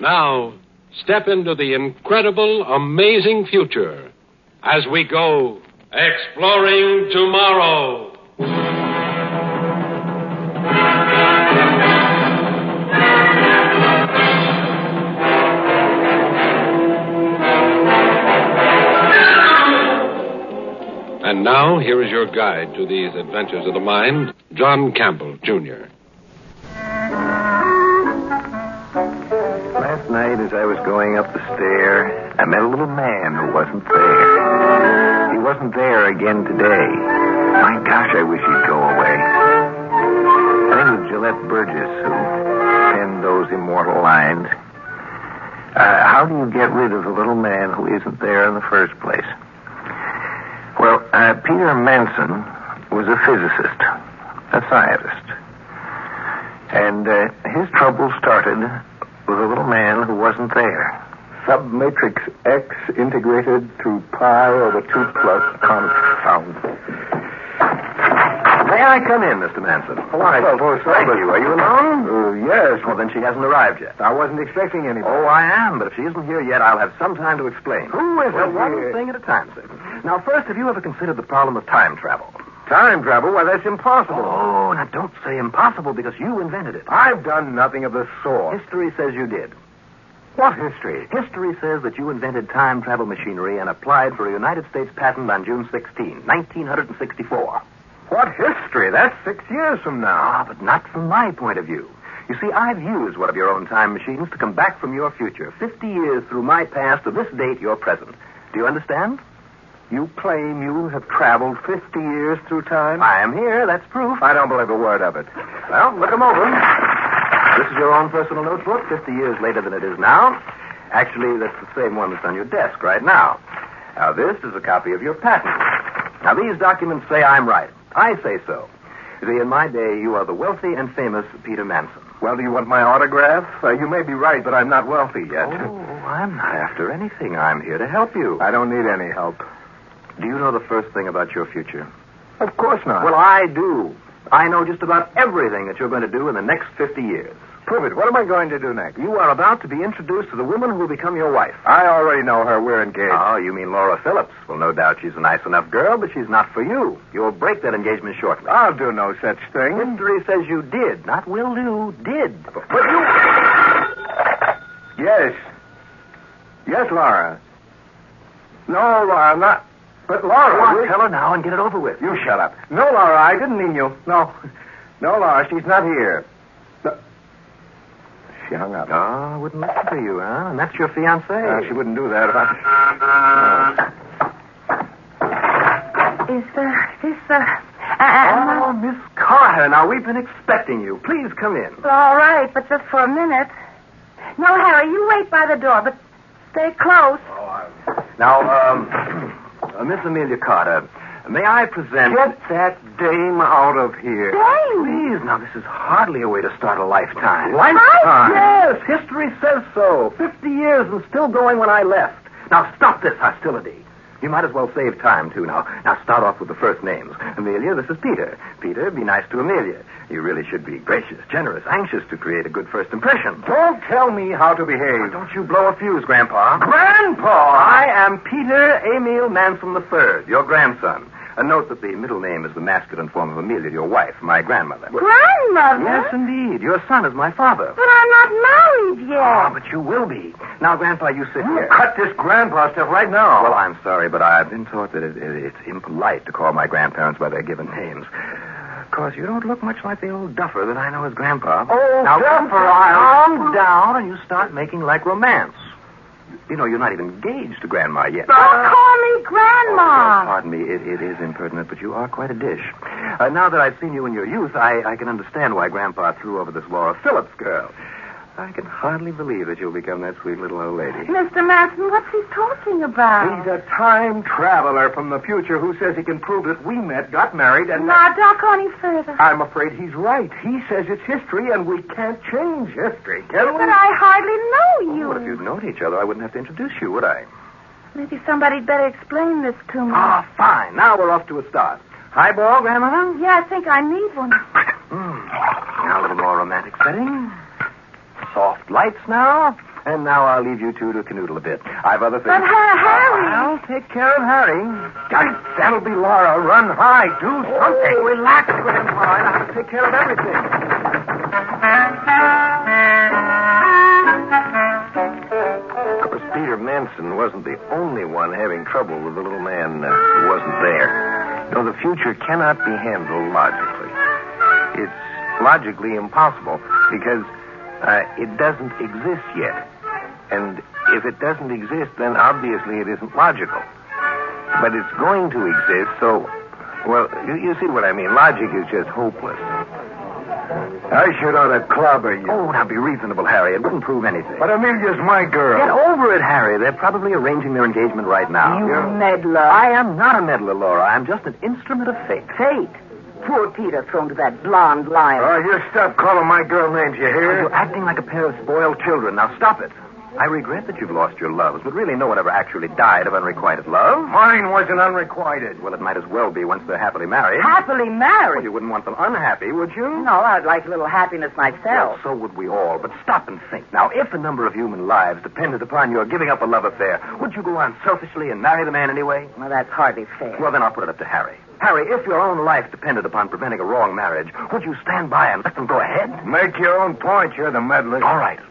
Now, step into the incredible, amazing future as we go exploring tomorrow. And now, here is your guide to these adventures of the mind, John Campbell, Jr. Last night, as I was going up the stair, I met a little man who wasn't there. He wasn't there again today. My gosh, I wish he'd go away. I think it was Gillette Burgess who penned those immortal lines. How do you get rid of a little man who isn't there in the first place? Well, Peter Manson was a physicist, a scientist. And his trouble started with a little man who wasn't there. Submatrix X integrated through pi over 2 plus confound. May I come in, Mr. Manson? Why, Thank you. Are you alone? Yes. Well, then she hasn't arrived yet. I wasn't expecting anybody. Oh, I am, but if she isn't here yet, I'll have some time to explain. Who is Well, it one here? thing at a time, sir. Now, first, have you ever considered the problem of time travel? Time travel? Why, that's impossible. Oh, now don't say impossible because you invented it. I've done nothing of the sort. History says you did. What history? History says that you invented time travel machinery and applied for a United States patent on June 16, 1964. What history? That's 6 years from now. Ah, but not from my point of view. You see, I've used one of your own time machines to come back from your future, 50 years through my past to this date, your present. Do you understand? You claim you have traveled 50 years through time? I am here. That's proof. I don't believe a word of it. Well, look 'em over. This is your own personal notebook, 50 years later than it is now. Actually, that's the same one that's on your desk right now. Now, this is a copy of your patent. Now, these documents say I'm right. I say so. See, in my day, you are the wealthy and famous Peter Manson. Well, do you want my autograph? You may be right, but I'm not wealthy yet. Oh, I'm not after anything. I'm here to help you. I don't need any help. Do you know the first thing about your future? Of course not. Well, I do. I know just about everything that you're going to do in the next 50 years. Prove it. What am I going to do next? You are about to be introduced to the woman who will become your wife. I already know her. We're engaged. Oh, you mean Laura Phillips. Well, no doubt she's a nice enough girl, but she's not for you. You'll break that engagement shortly. I'll do no such thing. History says you did, not will do, did. But you... Yes. Yes, Laura. No, Laura, not... But, Laura... Go on, tell her now and get it over with. You shut up. No, Laura, I didn't mean you. No. No, Laura, she's not here. No. She hung up. Oh, wouldn't listen to you, huh? And that's your fiancée. She wouldn't do that if I... Is this, Oh, Miss Carter, now we've been expecting you. Please come in. all right, but just for a minute. No, Harry, you wait by the door, but stay close. Now, Miss Amelia Carter, may I present... Get that dame out of here. Dame? Please, now, this is hardly a way to start a lifetime. Lifetime? Yes, history says so. 50 years and still going when I left. Now, stop this hostility. You might as well save time, too, now. Now, start off with the first names. Amelia, this is Peter. Peter, be nice to Amelia. You really should be gracious, generous, anxious to create a good first impression. Don't tell me how to behave. Don't you blow a fuse, Grandpa. Grandpa! I am Peter Emil Manson III, your grandson. Note that the middle name is the masculine form of Amelia, your wife, my grandmother. Grandmother? Yes, indeed. Your son is my father. But I'm not married yet. Ah, but you will be. Now, Grandpa, you sit You here. cut this grandpa stuff right now. Well, I'm sorry, but I've been taught that it's impolite to call my grandparents by their given names. Of course, you don't look much like the old duffer that I know as Grandpa. Oh, now, Duffer, calm down and you start making like romance. You know, you're not even engaged to Grandma yet. Don't call me Grandma. Pardon me, it is impertinent, but you are quite a dish. Now that I've seen you in your youth, I can understand why Grandpa threw over this Laura Phillips girl. I can hardly believe that you'll become that sweet little old lady. Mr. Manson, what's he talking about? He's a time traveler from the future who says he can prove that we met, got married, and... Now, don't go any further. I'm afraid he's right. He says it's history, and we can't change history, can we? But I hardly know you. Well, if you'd known each other, I wouldn't have to introduce you, would I? Maybe somebody'd better explain this to me. Ah, fine. Now we're off to a start. Highball, Grandmother? Yeah, I think I need one. Now a little more romantic setting. Soft lights now. And now I'll leave you two to canoodle a bit. I've other things. But Harry... I'll take care of Harry. That'll be Laura. Run, hide, do something. Oh, relax with him, Fine. I'll take care of everything. Of course, Peter Manson wasn't the only one having trouble with the little man who wasn't there. No, the future cannot be handled logically. It's logically impossible because it doesn't exist yet. And if it doesn't exist, then obviously it isn't logical. But it's going to exist, so... Well, you see what I mean. Logic is just hopeless. I should ought to clobber you. Oh, now be reasonable, Harry. It wouldn't prove anything. But Amelia's my girl. Get over it, Harry. They're probably arranging their engagement right now. You meddler. I am not a meddler, Laura. I'm just an instrument of fate. Fate. Poor Peter thrown to that blonde lion. Oh, you stop calling my girl names, you hear? You're acting like a pair of spoiled children. Now stop it. I regret that you've lost your loves, but really no one ever actually died of unrequited love. Mine wasn't unrequited. Well, it might as well be once they're happily married. Happily married? Well, you wouldn't want them unhappy, would you? No, I'd like a little happiness myself. Well, so would we all. But stop and think. Now, if a number of human lives depended upon your giving up a love affair, would you go on selfishly and marry the man anyway? Well, that's hardly fair. Well, then I'll put it up to Harry. Harry, if your own life depended upon preventing a wrong marriage, would you stand by and let them go ahead? Make your own point. You're the meddler. All right.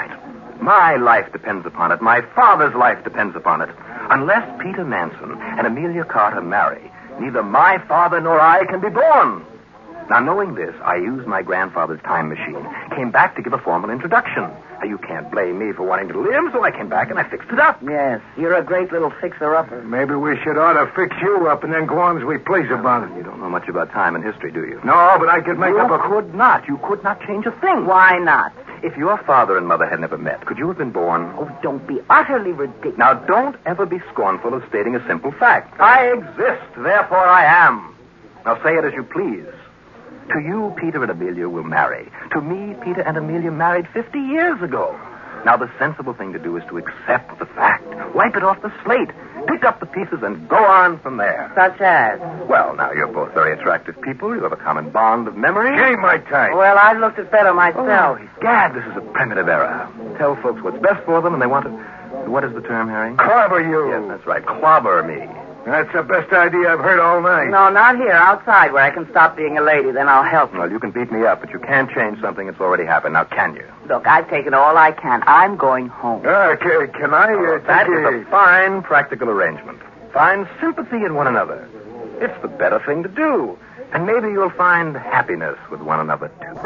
My life depends upon it. My father's life depends upon it. Unless Peter Manson and Amelia Carter marry, neither my father nor I can be born. Now, knowing this, I used my grandfather's time machine, came back to give a formal introduction. Now, you can't blame me for wanting to live, so I came back and I fixed it up. Yes, you're a great little fixer-upper. Maybe we should ought to fix you up and then go on as we please about it. You don't know much about time and history, do you? No, but I could make up a... You could not change a thing. Why not? If your father and mother had never met, could you have been born? Oh, don't be utterly ridiculous. Now, don't ever be scornful of stating a simple fact. I exist, therefore I am. Now, say it as you please. To you, Peter and Amelia will marry. To me, Peter and Amelia married 50 years ago. Now, the sensible thing to do is to accept the fact. Wipe it off the slate. Pick up the pieces and go on from there. Such as? Well, now, you're both very attractive people. You have a common bond of memory. She ain't my type. Well, I've looked at better myself. Oh, gad, this is a primitive era. Tell folks what's best for them, and they want to... What is the term, Harry? Clobber you. Yes, that's right. Clobber me. That's the best idea I've heard all night. No, not here. Outside, where I can stop being a lady. Then I'll help you. Well, you can beat me up, but you can't change something that's already happened. Now, can you? Look, I've taken all I can. I'm going home. Can I... That is a fine practical arrangement. Find sympathy in one another. It's the better thing to do. And maybe you'll find happiness with one another, too.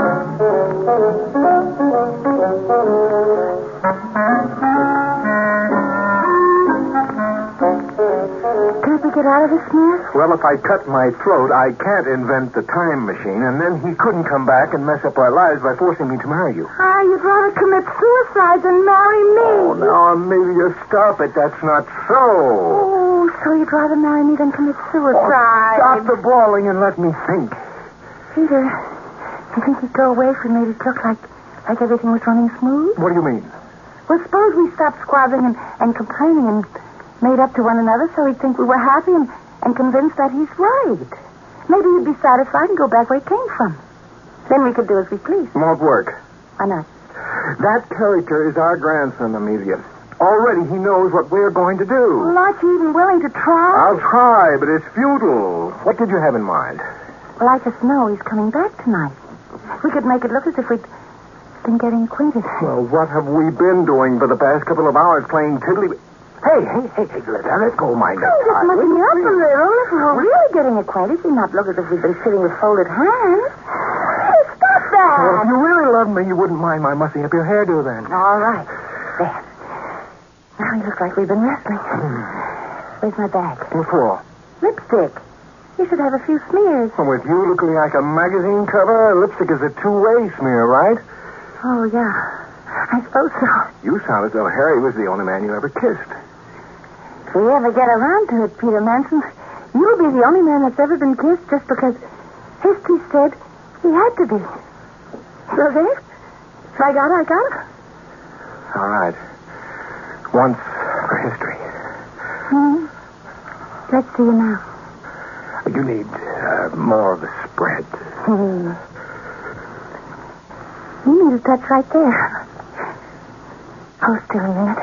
Can't we get out of this, Smith? Well, if I cut my throat, I can't invent the time machine, and then he couldn't come back and mess up our lives by forcing me to marry you. You'd rather commit suicide than marry me. Oh, now, Amelia, stop it. That's not so. Oh, so you'd rather marry me than commit suicide. Stop the bawling and let me think. Peter, you think you'd go away from me to look like everything was running smooth? What do you mean? Well, suppose we stopped squabbling and complaining and made up to one another so he'd think we were happy and convinced that he's right. Maybe he'd be satisfied and go back where he came from. Then we could do as we please. Won't work. Why not? That character is our grandson, Amelia. Already he knows what we're going to do. Well, aren't you even willing to try? I'll try, but it's futile. What did you have in mind? Well, I just know he's coming back tonight. We could make it look as if we'd been getting acquainted. Well, what have we been doing for the past couple of hours playing tiddly... Hey, let's go, mind that. Just mucking me up a little. If we were really getting acquainted, we'd not look as if we'd been sitting with folded hands. Hey, stop that! Well, if you really loved me, you wouldn't mind my mussing up your hairdo then. All right. There. Now we look like we've been wrestling. Where's my bag? What for? Lipstick. You should have a few smears. Well, with you looking like a magazine cover, lipstick is a two-way smear, right? Oh, yeah. I suppose so. You sound as though Harry was the only man you ever kissed. If we ever get around to it, Peter Manson, you'll be the only man that's ever been kissed just because history said he had to be. So there. If I got it. All right. Once for history. Let's see you now. You need more of the spread. You need a touch right there. Oh, still a minute.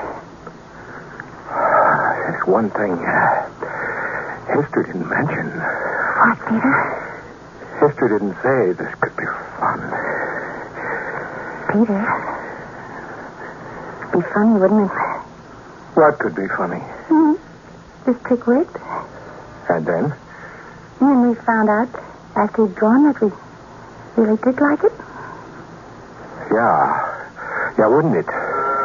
There's one thing Hister didn't mention. What, Peter? Hister didn't say this could be fun. Peter. It'd be funny, wouldn't it? What could be funny? This trick worked. And then? And we found out after he'd gone that we really did like it. Yeah. Yeah, wouldn't it?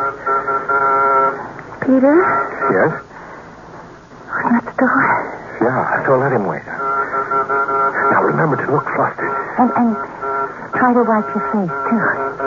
Peter? Yes? Wasn't that the door? Yeah, so let him wait. Now remember to look flustered. And try to wipe your face, too.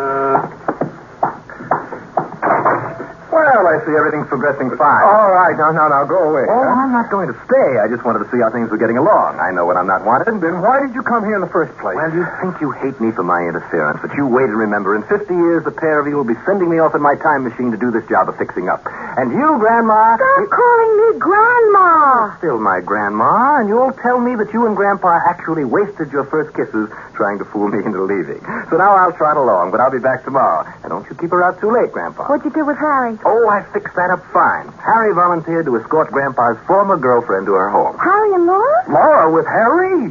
Well, I see everything's progressing fine. All right, now, go away. Oh, I'm not going to stay. I just wanted to see how things were getting along. I know when I'm not wanted. Then why did you come here in the first place? Well, you think you hate me for my interference, but you wait and remember. In 50 years, the pair of you will be sending me off in my time machine to do this job of fixing up. And you, Grandma... Stop calling me Grandma! Still my Grandma, and you'll tell me that you and Grandpa actually wasted your first kisses trying to fool me into leaving. So now I'll trot along, but I'll be back tomorrow. And don't you keep her out too late, Grandpa. What'd you do with Harry? Oh, I fixed that up fine. Harry volunteered to escort Grandpa's former girlfriend to her home. Harry and Laura? Laura with Harry?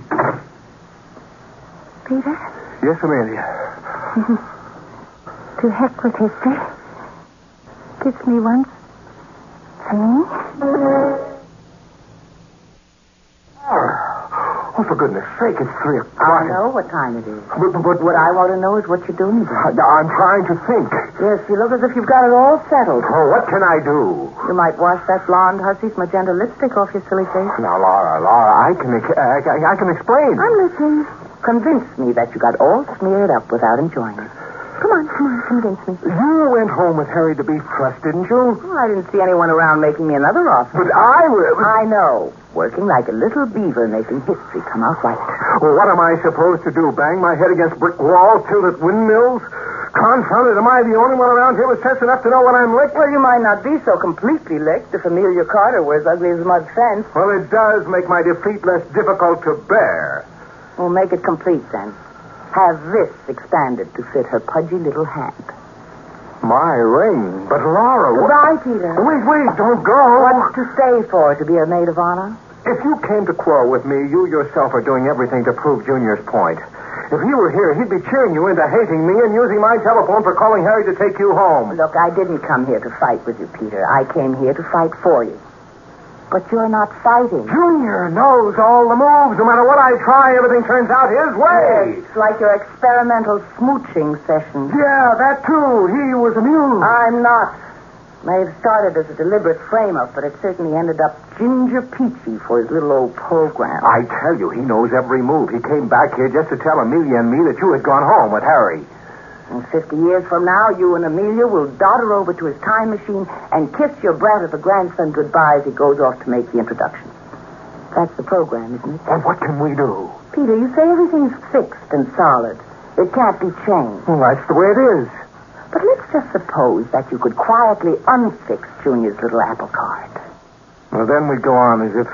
Peter? Yes, Amelia. To heck with history. Kiss me once. For me? Oh, for goodness sake, it's 3 o'clock. I know what time it is. But What I want to know is what you're doing there. I'm trying to think. Yes, you look as if you've got it all settled. Oh, what can I do? You might wash that blonde hussy's magenta lipstick off your silly face. Now, Laura, I can explain. I'm listening. Convince me that you got all smeared up without enjoying it. Come on, convince me. You went home with Harry to Beef Trust, didn't you? Well, I didn't see anyone around making me another offer. But I was... I know. Working like a little beaver, making history come out right. Well, what am I supposed to do? Bang my head against brick walls, tilt at windmills? Confound it, am I the only one around here with sense enough to know when I'm licked? Well, you might not be so completely licked if Amelia Carter were as ugly as a mud fence. Well, it does make my defeat less difficult to bear. We'll make it complete, then. Have this expanded to fit her pudgy little hand. My ring. But, Laura... Goodbye, Peter. Wait, don't go. What's to stay for, to be a maid of honor? If you came to quarrel with me, you yourself are doing everything to prove Junior's point. If he were here, he'd be cheering you into hating me and using my telephone for calling Harry to take you home. Look, I didn't come here to fight with you, Peter. I came here to fight for you. But you're not fighting. Junior knows all the moves. No matter what I try, everything turns out his way. It's like your experimental smooching session. Yeah, that too. He was amused. I'm not. May have started as a deliberate frame-up, but it certainly ended up ginger peachy for his little old program. I tell you, he knows every move. He came back here just to tell Amelia and me that you had gone home with Harry. And 50 years from now, you and Amelia will dodder over to his time machine and kiss your brat of a grandson goodbye as he goes off to make the introduction. That's the program, isn't it? And what can we do? Peter, you say everything's fixed and solid. It can't be changed. Well, that's the way it is. But let's just suppose that you could quietly unfix Junior's little apple cart. Well, then we'd go on as if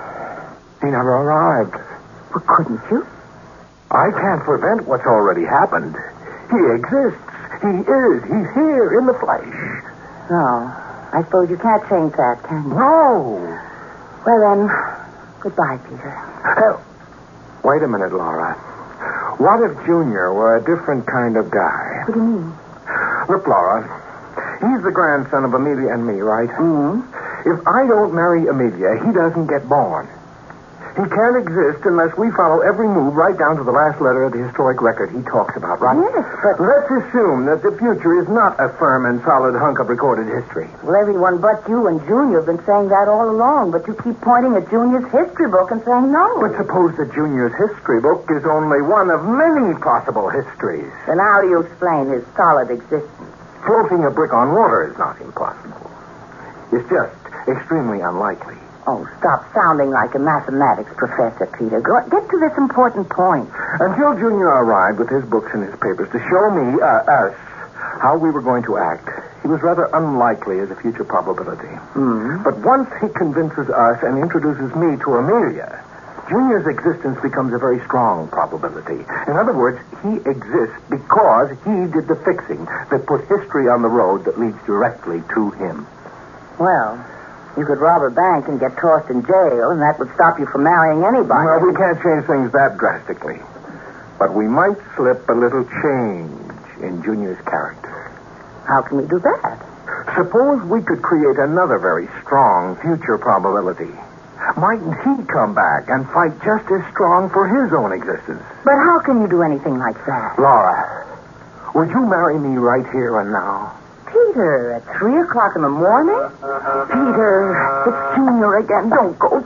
he never arrived. Well, couldn't you? I can't prevent what's already happened. He exists. He is. He's here in the flesh. No. I suppose you can't change that, can you? No. Well, then, goodbye, Peter. Wait a minute, Laura. What if Junior were a different kind of guy? What do you mean? Look, Laura, he's the grandson of Amelia and me, right? Mm-hmm. If I don't marry Amelia, he doesn't get born. He can't exist unless we follow every move right down to the last letter of the historic record he talks about, right? Yes, but... Let's assume that the future is not a firm and solid hunk of recorded history. Well, everyone but you and Junior have been saying that all along, but you keep pointing at Junior's history book and saying no. But suppose that Junior's history book is only one of many possible histories. Then how do you explain his solid existence? Floating a brick on water is not impossible. It's just extremely unlikely. Oh, stop sounding like a mathematics professor, Peter. Get to this important point. Until Junior arrived with his books and his papers to show me, us, how we were going to act, he was rather unlikely as a future probability. Mm-hmm. But once he convinces us and introduces me to Amelia, Junior's existence becomes a very strong probability. In other words, he exists because he did the fixing that put history on the road that leads directly to him. Well, you could rob a bank and get tossed in jail, and that would stop you from marrying anybody. Well, we can't change things that drastically. But we might slip a little change in Junior's character. How can we do that? Suppose we could create another very strong future probability. Mightn't he come back and fight just as strong for his own existence? But how can you do anything like that? Laura, would you marry me right here and now? Peter, at 3 o'clock in the morning? Peter, it's Junior again. Don't go.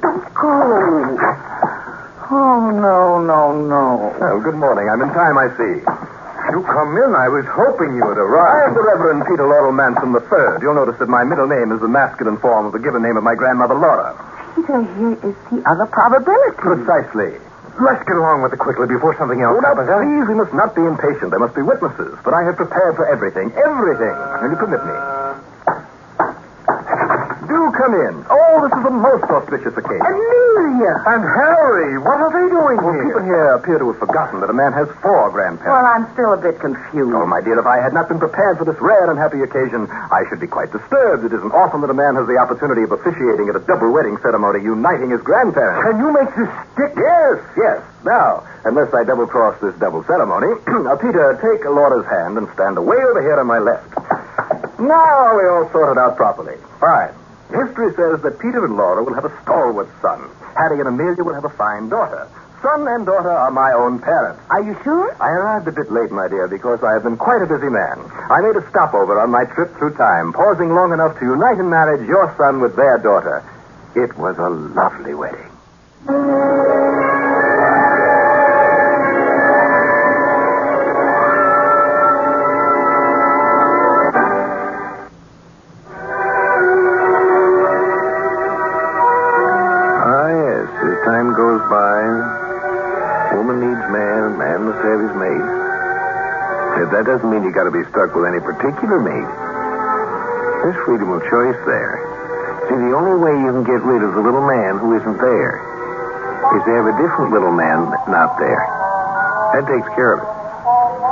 Oh, no. Well, good morning. I'm in time, I see. You come in. I was hoping you would arrive. I'm the Reverend Peter Laurel Manson III. You'll notice that my middle name is the masculine form of the given name of my grandmother, Laura. Peter, here is the other probability. Precisely. Let's get along with it quickly before something else happens. Please, we must not be impatient. There must be witnesses. But I have prepared for everything. Everything. Will you permit me? Do come in. Oh, this is a most auspicious occasion. Amelia! And Harry, what are they doing here? People here appear to have forgotten that a man has 4 grandparents. Well, I'm still a bit confused. Oh, my dear, if I had not been prepared for this rare and happy occasion, I should be quite disturbed. It isn't often that a man has the opportunity of officiating at a double wedding ceremony uniting his grandparents. Can you make this stick? Yes. Now, unless I double-cross this double ceremony, now, Peter, take Laura's hand and stand away over here on my left. Now we all sort it out properly. Fine. History says that Peter and Laura will have a stalwart son. Harry and Amelia will have a fine daughter. Son and daughter are my own parents. Are you sure? I arrived a bit late, my dear, because I have been quite a busy man. I made a stopover on my trip through time, pausing long enough to unite in marriage your son with their daughter. It was a lovely wedding. Time goes by. Woman needs man, and man must have his mate. Yet that doesn't mean you got to be stuck with any particular mate. There's freedom of choice there. See, the only way you can get rid of the little man who isn't there is to have a different little man not there. That takes care of it.